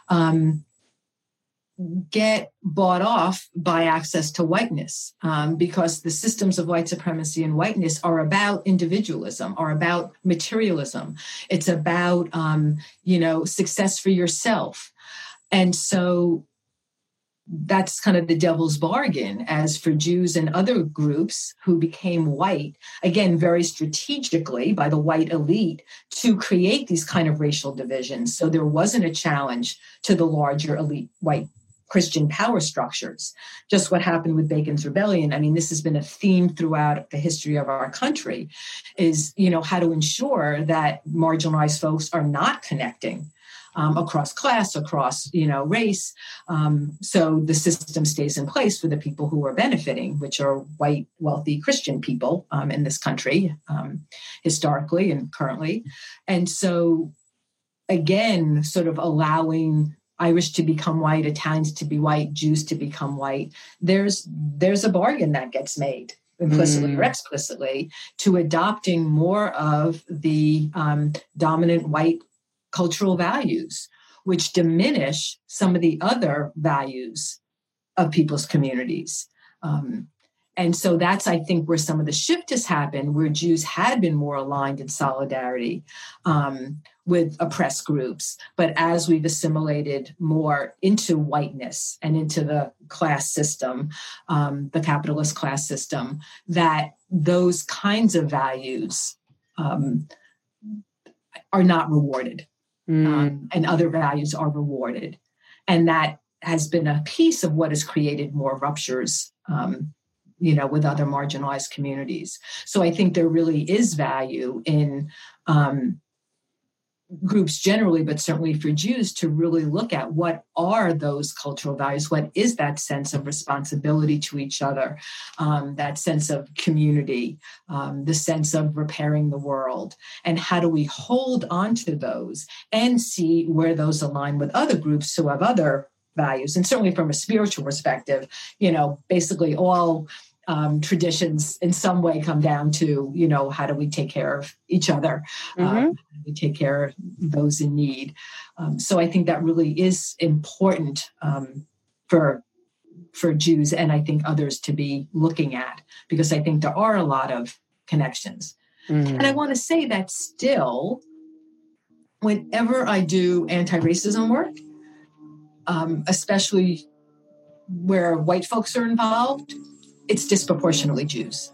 get bought off by access to whiteness, because the systems of white supremacy and whiteness are about individualism, are about materialism. It's about, success for yourself. And so that's kind of the devil's bargain, as for Jews and other groups who became white, again, very strategically by the white elite, to create these kind of racial divisions. So there wasn't a challenge to the larger elite white Christian power structures. Just what happened with Bacon's Rebellion. I mean, this has been a theme throughout the history of our country, is, how to ensure that marginalized folks are not connecting across class, across, race. So the system stays in place for the people who are benefiting, which are white, wealthy Christian people in this country, historically and currently. And so, again, sort of allowing Irish to become white, Italians to be white, Jews to become white. There's a bargain that gets made, implicitly or explicitly, to adopting more of the dominant white cultural values, which diminish some of the other values of people's communities. And so that's, I think, where some of the shift has happened, where Jews had been more aligned in solidarity with oppressed groups. But as we've assimilated more into whiteness and into the class system, the capitalist class system, that those kinds of values are not rewarded, and other values are rewarded. And that has been a piece of what has created more ruptures, with other marginalized communities. So I think there really is value in groups generally, but certainly for Jews, to really look at what are those cultural values, what is that sense of responsibility to each other, that sense of community, the sense of repairing the world, and how do we hold on to those and see where those align with other groups who have other values. And certainly from a spiritual perspective, basically all traditions in some way come down to, how do we take care of each other? How do we take care of those in need? So I think that really is important for Jews, and I think others, to be looking at, because I think there are a lot of connections. And I want to say that still, whenever I do anti-racism work, especially where white folks are involved, it's disproportionately Jews.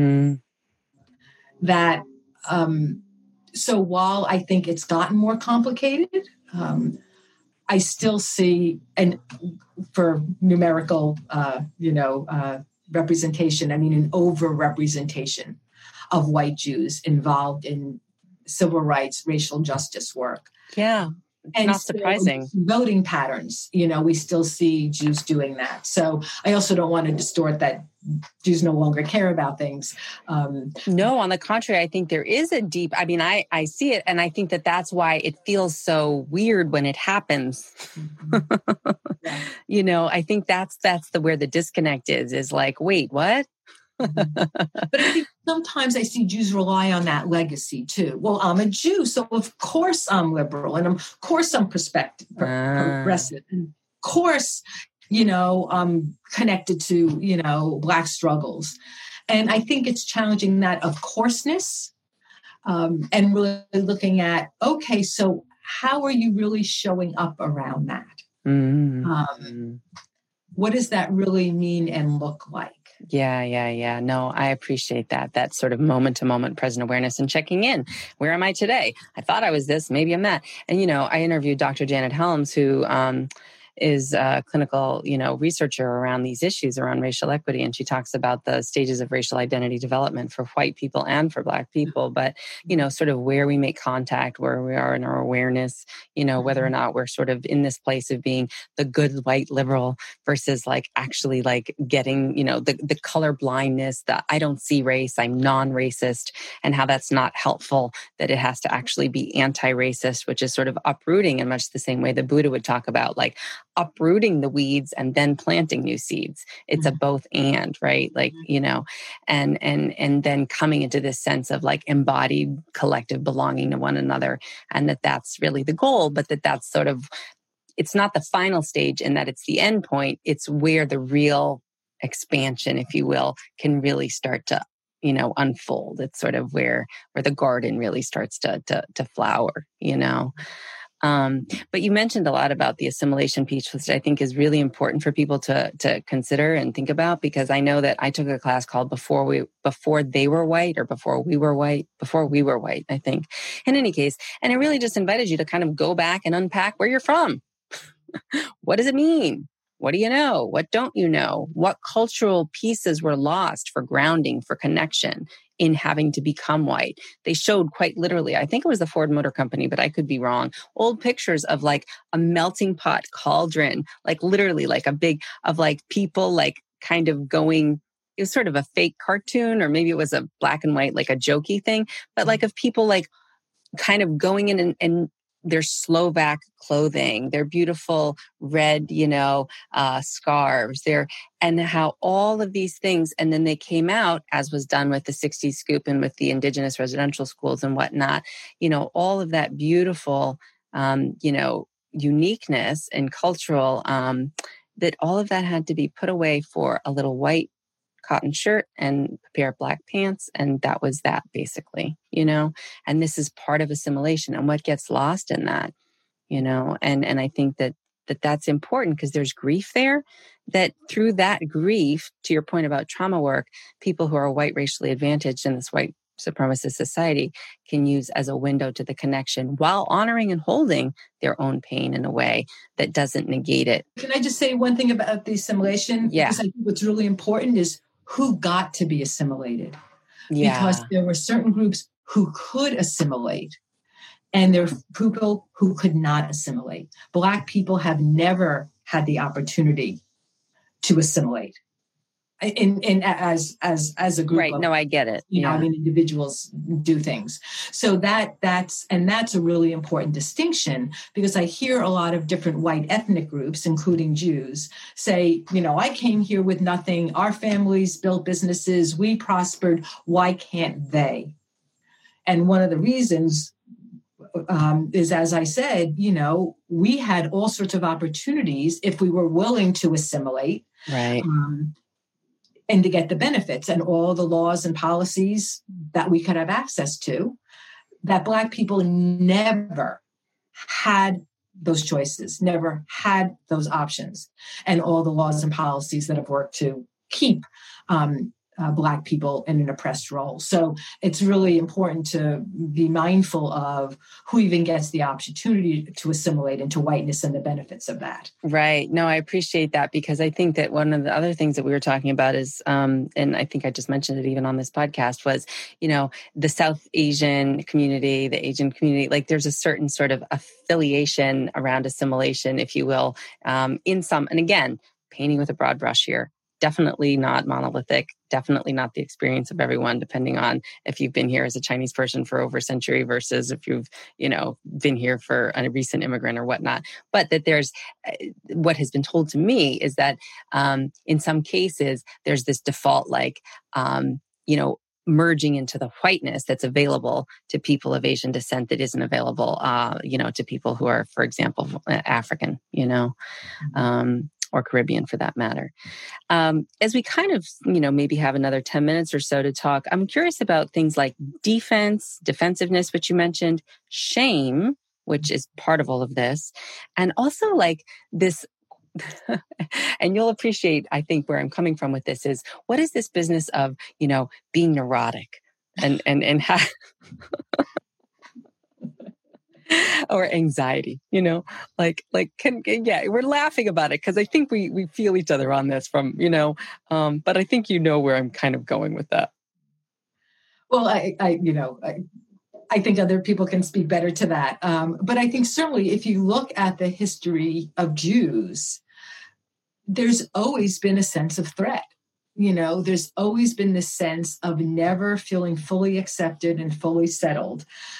That so while I think it's gotten more complicated, I still see, and for numerical, representation, I mean an over-representation of white Jews involved in civil rights, racial justice work. Yeah. And not surprising. Voting patterns, we still see Jews doing that. So I also don't want to distort that Jews no longer care about things. No, on the contrary, I think there is a deep, I see it, and I think that that's why it feels so weird when it happens. Yeah. I think that's where the disconnect is like, wait, what? But I think sometimes I see Jews rely on that legacy too. Well, I'm a Jew, so of course I'm liberal, and of course I'm progressive, and of course, I'm connected to, Black struggles. And I think it's challenging that of courseness, and really looking at, okay, so how are you really showing up around that? What does that really mean and look like? Yeah. No, I appreciate that. That sort of moment-to-moment present awareness and checking in. Where am I today? I thought I was this, maybe I'm that. And, I interviewed Dr. Janet Helms, who is a clinical, researcher around these issues around racial equity. And she talks about the stages of racial identity development for white people and for Black people, but, sort of where we make contact, where we are in our awareness, whether or not we're sort of in this place of being the good white liberal versus like actually like getting, the color blindness, that I don't see race, I'm non-racist, and how that's not helpful, that it has to actually be anti-racist, which is sort of uprooting in much the same way that Buddha would talk about, like uprooting the weeds and then planting new seeds. It's a both and, right? Like, and then coming into this sense of like embodied collective belonging to one another. And that's really the goal, but that's sort of, it's not the final stage in that it's the end point. It's where the real expansion, if you will, can really start to, unfold. It's sort of where the garden really starts to flower, But you mentioned a lot about the assimilation piece, which I think is really important for people to consider and think about, because I know that I took a class called Before They Were White, or Before We Were White, I think. In any case, and it really just invited you to kind of go back and unpack where you're from. What does it mean? What do you know? What don't you know? What cultural pieces were lost for grounding, for connection in having to become white? They showed quite literally, I think it was the Ford Motor Company, but I could be wrong, old pictures of like a melting pot cauldron, like literally like a big, of like people like kind of going, it was sort of a fake cartoon, or maybe it was a black and white, like a jokey thing, but like of people like kind of going in and their Slovak clothing, their beautiful red, scarves, and how all of these things, and then they came out, as was done with the 60s Scoop and with the indigenous residential schools and whatnot, all of that beautiful, uniqueness and cultural, that all of that had to be put away for a little white cotton shirt and a pair of black pants. And that was that basically, and this is part of assimilation and what gets lost in that, and I think that's important because there's grief there, that through that grief, to your point about trauma work, people who are white racially advantaged in this white supremacist society can use as a window to the connection while honoring and holding their own pain in a way that doesn't negate it. Can I just say one thing about the assimilation? Yeah. Because I think what's really important is who got to be assimilated. Yeah. Because there were certain groups who could assimilate and there are people who could not assimilate. Black people have never had the opportunity to assimilate. As a group, right? No, I get it. Individuals do things. So that's a really important distinction, because I hear a lot of different white ethnic groups, including Jews, say, I came here with nothing. Our families built businesses. We prospered. Why can't they? And one of the reasons is, as I said, we had all sorts of opportunities if we were willing to assimilate. Right. And to get the benefits and all the laws and policies that we could have access to, that Black people never had those choices, never had those options, and all the laws and policies that have worked to keep Black people in an oppressed role. So it's really important to be mindful of who even gets the opportunity to assimilate into whiteness and the benefits of that. Right. No, I appreciate that, because I think that one of the other things that we were talking about is, and I think I just mentioned it even on this podcast, was, the South Asian community, the Asian community, like there's a certain sort of affiliation around assimilation, if you will, in some, and again, painting with a broad brush here. Definitely not monolithic, definitely not the experience of everyone, depending on if you've been here as a Chinese person for over a century versus if you've, been here for a recent immigrant or whatnot. But that there's, what has been told to me is that in some cases, there's this default, merging into the whiteness that's available to people of Asian descent that isn't available, to people who are, for example, African, or Caribbean for that matter. As we kind of, maybe have another 10 minutes or so to talk, I'm curious about things like defensiveness, which you mentioned, shame, which is part of all of this, and also like this, and you'll appreciate, I think, where I'm coming from with this is, what is this business of, being neurotic and how... or anxiety, we're laughing about it because I think we feel each other on this from, but I think where I'm kind of going with that. Well, I think other people can speak better to that. But I think certainly if you look at the history of Jews, there's always been a sense of threat. There's always been this sense of never feeling fully accepted and fully settled,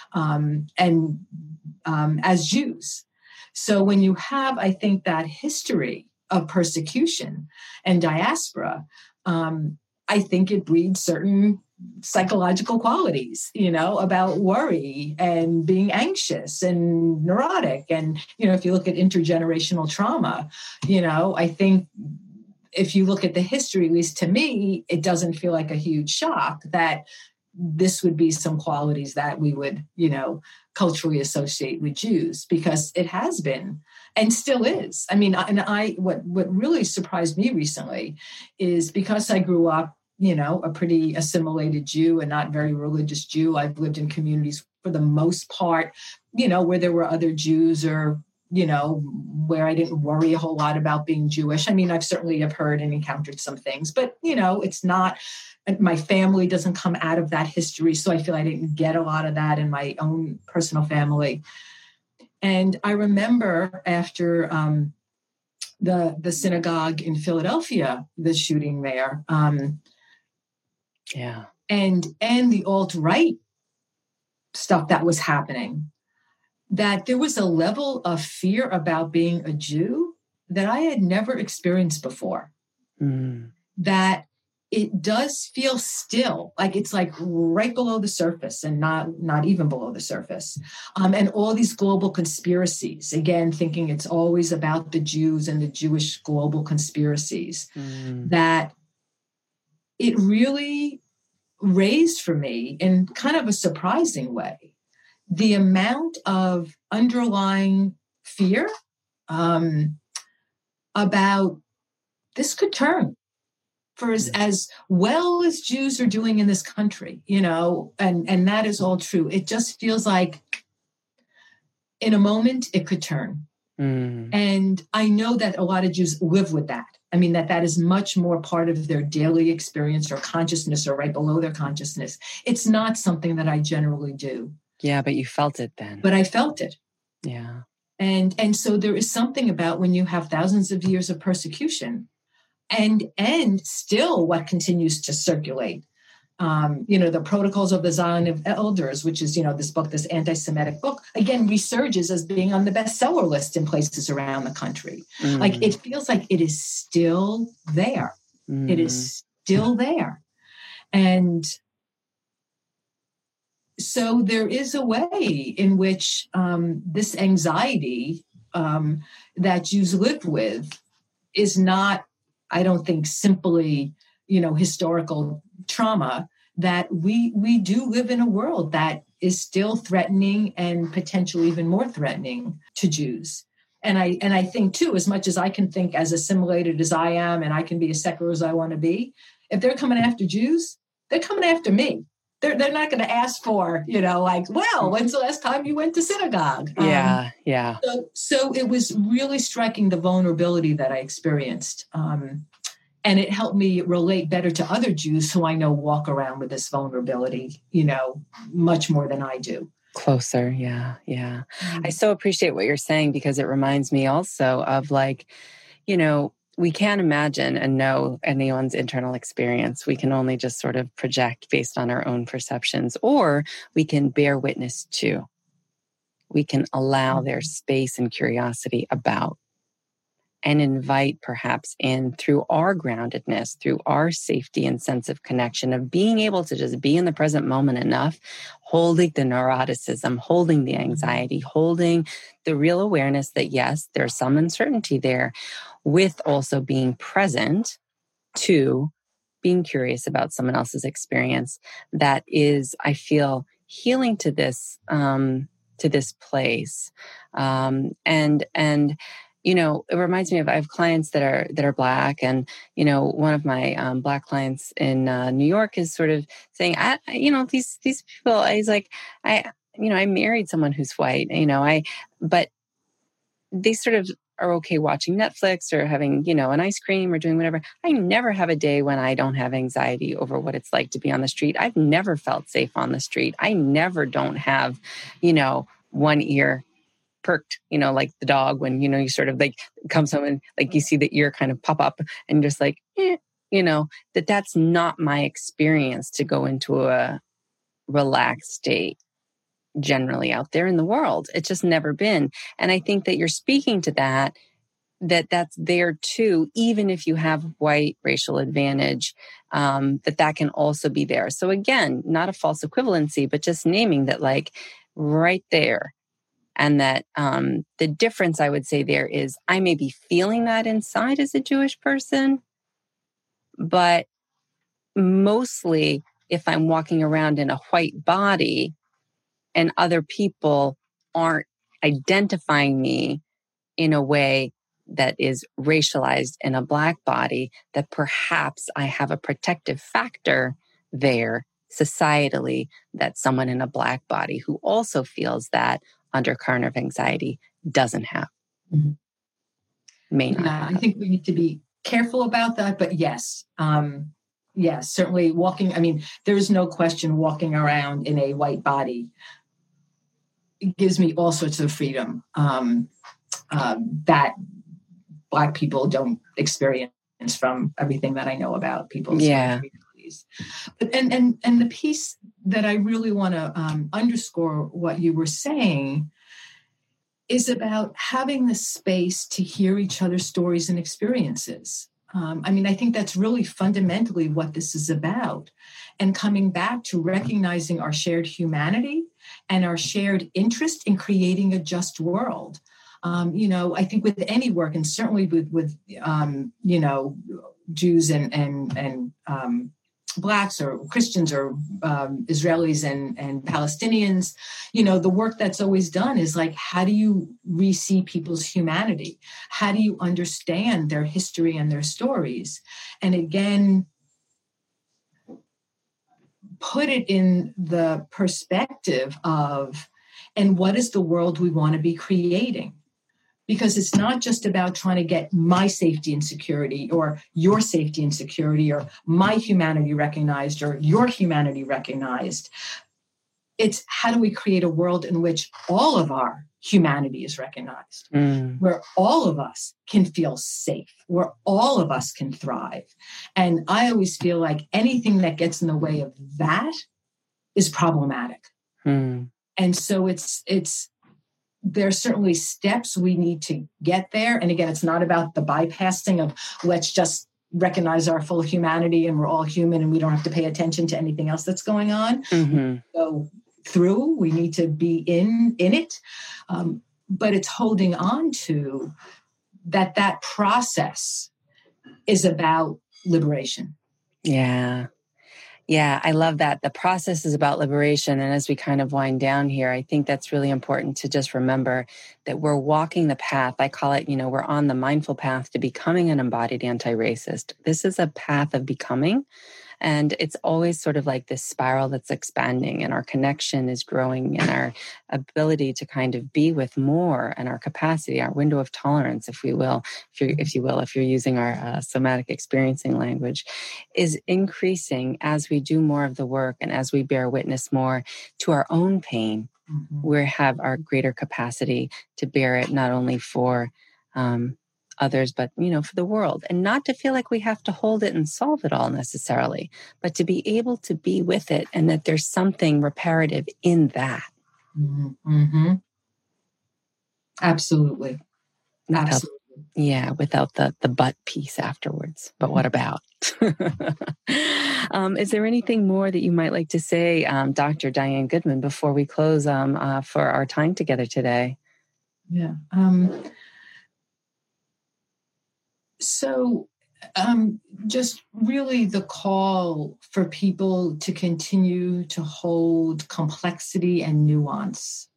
as Jews. So when you have, I think, that history of persecution and diaspora, I think it breeds certain psychological qualities, about worry and being anxious and neurotic. And, if you look at intergenerational trauma, I think if you look at the history, at least to me, it doesn't feel like a huge shock that this would be some qualities that we would, culturally associate with Jews, because it has been and still is. I mean, what really surprised me recently is, because I grew up, a pretty assimilated Jew and not very religious Jew. I've lived in communities for the most part, where there were other Jews, or where I didn't worry a whole lot about being Jewish. I mean, I've certainly have heard and encountered some things, but, it's not, my family doesn't come out of that history. So I feel I didn't get a lot of that in my own personal family. And I remember after the synagogue in Philadelphia, the shooting there, and the alt-right stuff that was happening, that there was a level of fear about being a Jew that I had never experienced before. That it does feel still like it's like right below the surface, and not even below the surface. And all these global conspiracies, again, thinking it's always about the Jews and the Jewish global conspiracies, that it really raised for me in kind of a surprising way the amount of underlying fear about this could turn for as well as Jews are doing in this country, and that is all true. It just feels like in a moment it could turn. And I know that a lot of Jews live with that. I mean, that is much more part of their daily experience or consciousness or right below their consciousness. It's not something that I generally do. Yeah, but you felt it then. But I felt it. Yeah. And so there is something about when you have thousands of years of persecution and still what continues to circulate. The Protocols of the Zion of Elders, which is, this book, this anti-Semitic book, again, resurges as being on the bestseller list in places around the country. Like, it feels like it is still there. It is still there. And so there is a way in which this anxiety that Jews live with is not, I don't think, simply, historical trauma, that we do live in a world that is still threatening and potentially even more threatening to Jews. And I think, too, as much as I can think as assimilated as I am and I can be as secular as I want to be, if they're coming after Jews, they're coming after me. They're not going to ask for, when's the last time you went to synagogue? Yeah. So it was really striking, the vulnerability that I experienced. And it helped me relate better to other Jews who I know walk around with this vulnerability, much more than I do. Closer. Yeah. I so appreciate what you're saying, because it reminds me also of we can't imagine and know anyone's internal experience. We can only just sort of project based on our own perceptions, or we can bear witness to. We can allow their space and curiosity about, and invite perhaps in through our groundedness, through our safety and sense of connection, of being able to just be in the present moment enough, holding the neuroticism, holding the anxiety, holding the real awareness that yes, there's some uncertainty there, with also being present to being curious about someone else's experience. That is, I feel, healing to this place. It reminds me of, I have clients that are Black, and, one of my Black clients in New York is sort of saying, these people, he's like, I married someone who's white, but they sort of are okay watching Netflix or having, an ice cream or doing whatever. I never have a day when I don't have anxiety over what it's like to be on the street. I've never felt safe on the street. I never don't have, one ear perked, like the dog when, you sort of like come someone, like you see the ear kind of pop up and just like, that's not my experience to go into a relaxed state generally out there in the world. It's just never been. And I think that you're speaking to that's there too, even if you have white racial advantage, that can also be there. So again, not a false equivalency, but just naming that, like, right there. And that the difference I would say there is I may be feeling that inside as a Jewish person, but mostly if I'm walking around in a white body and other people aren't identifying me in a way that is racialized in a Black body, that perhaps I have a protective factor there societally that someone in a Black body who also feels that undercurrent of anxiety doesn't have. May not have. I think we need to be careful about that, but yes, certainly walking, there is no question walking around in a white body, it gives me all sorts of freedom that Black people don't experience from everything that I know about people's realities. But and the piece that I really want to underscore what you were saying is about having the space to hear each other's stories and experiences. I think that's really fundamentally what this is about, and coming back to recognizing our shared humanity and our shared interest in creating a just world. I think with any work, and certainly with Jews and Blacks or Christians or Israelis and Palestinians, the work that's always done is like, how do you re-see people's humanity? How do you understand their history and their stories? And again, put it in the perspective of, and what is the world we want to be creating? Because it's not just about trying to get my safety and security or your safety and security or my humanity recognized or your humanity recognized. It's how do we create a world in which all of our humanity is recognized, where all of us can feel safe, where all of us can thrive. And I always feel like anything that gets in the way of that is problematic. And so there's certainly steps we need to get there. And again, it's not about the bypassing of let's just recognize our full humanity and we're all human and we don't have to pay attention to anything else that's going on. So we need to be in it. But it's holding on to that process is about liberation. Yeah, I love that. The process is about liberation. And as we kind of wind down here, I think that's really important to just remember that we're walking the path. I call it, we're on the mindful path to becoming an embodied anti-racist. This is a path of becoming. And it's always sort of like this spiral that's expanding, and our connection is growing, and our ability to kind of be with more, and our capacity, our window of tolerance, if you're using our somatic experiencing language, is increasing as we do more of the work and as we bear witness more to our own pain. We have our greater capacity to bear it not only for others, but, for the world, and not to feel like we have to hold it and solve it all necessarily, but to be able to be with it, and that there's something reparative in that. Absolutely. Without the but piece afterwards. But what about? Is there anything more that you might like to say, Dr. Diane Goodman, before we close for our time together today? Yeah. So just really the call for people to continue to hold complexity and nuance.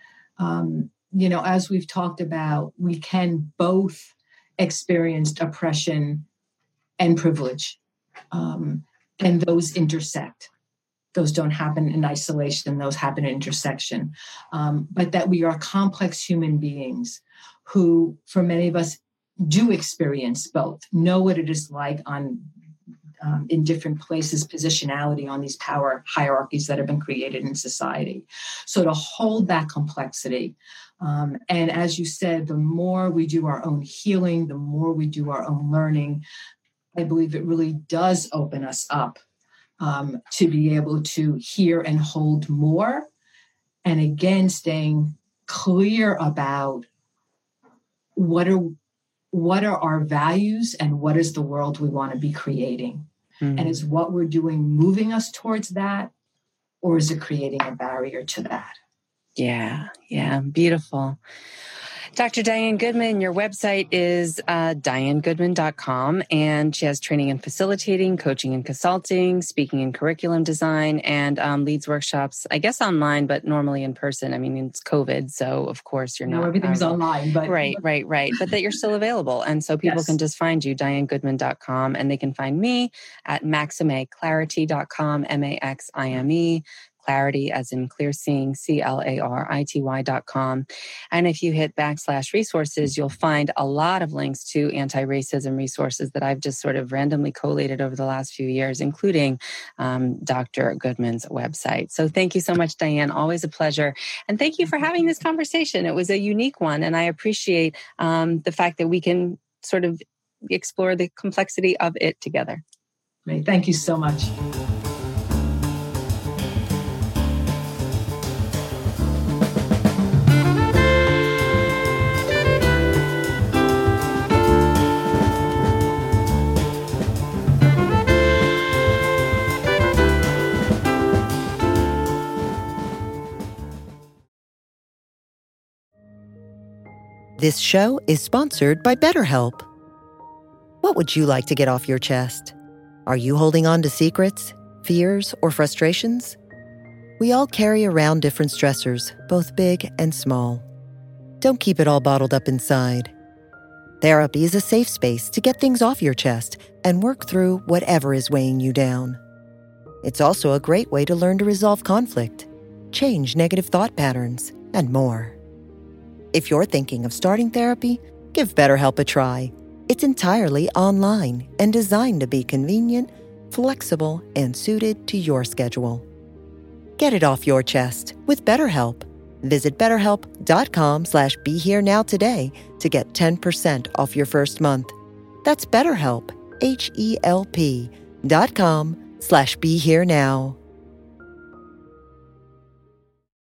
As we've talked about, we can both experience oppression and privilege, and those intersect. Those don't happen in isolation, those happen in intersection. But that we are complex human beings who, for many of us, do experience both, know what it is like in different places, positionality on these power hierarchies that have been created in society. So to hold that complexity, and as you said, the more we do our own healing, the more we do our own learning, I believe it really does open us up to be able to hear and hold more. And again, staying clear about what are our values and what is the world we want to be creating? And is what we're doing moving us towards that, or is it creating a barrier to that? Yeah, beautiful. Dr. Diane Goodman, your website is dianegoodman.com, and she has training in facilitating, coaching and consulting, speaking and curriculum design, and leads workshops, I guess online, but normally in person. I mean, it's COVID, so of course you're not. Everything's online. But Right. But that you're still available. And so people can just find you, dianegoodman.com, and they can find me at maximeclarity.com, MAXIME. Clarity as in clear seeing, CLARITY.com. And if you hit /resources, you'll find a lot of links to anti-racism resources that I've just sort of randomly collated over the last few years, including Dr. Goodman's website. So thank you so much, Diane. Always a pleasure. And thank you for having this conversation. It was a unique one. And I appreciate the fact that we can sort of explore the complexity of it together. Great. Thank you so much. This show is sponsored by BetterHelp. What would you like to get off your chest? Are you holding on to secrets, fears, or frustrations? We all carry around different stressors, both big and small. Don't keep it all bottled up inside. Therapy is a safe space to get things off your chest and work through whatever is weighing you down. It's also a great way to learn to resolve conflict, change negative thought patterns, and more. If you're thinking of starting therapy, give BetterHelp a try. It's entirely online and designed to be convenient, flexible, and suited to your schedule. Get it off your chest with BetterHelp. Visit BetterHelp.com/BeHereNow today to get 10% off your first month. That's BetterHelp, HELP.com/BeHereNow.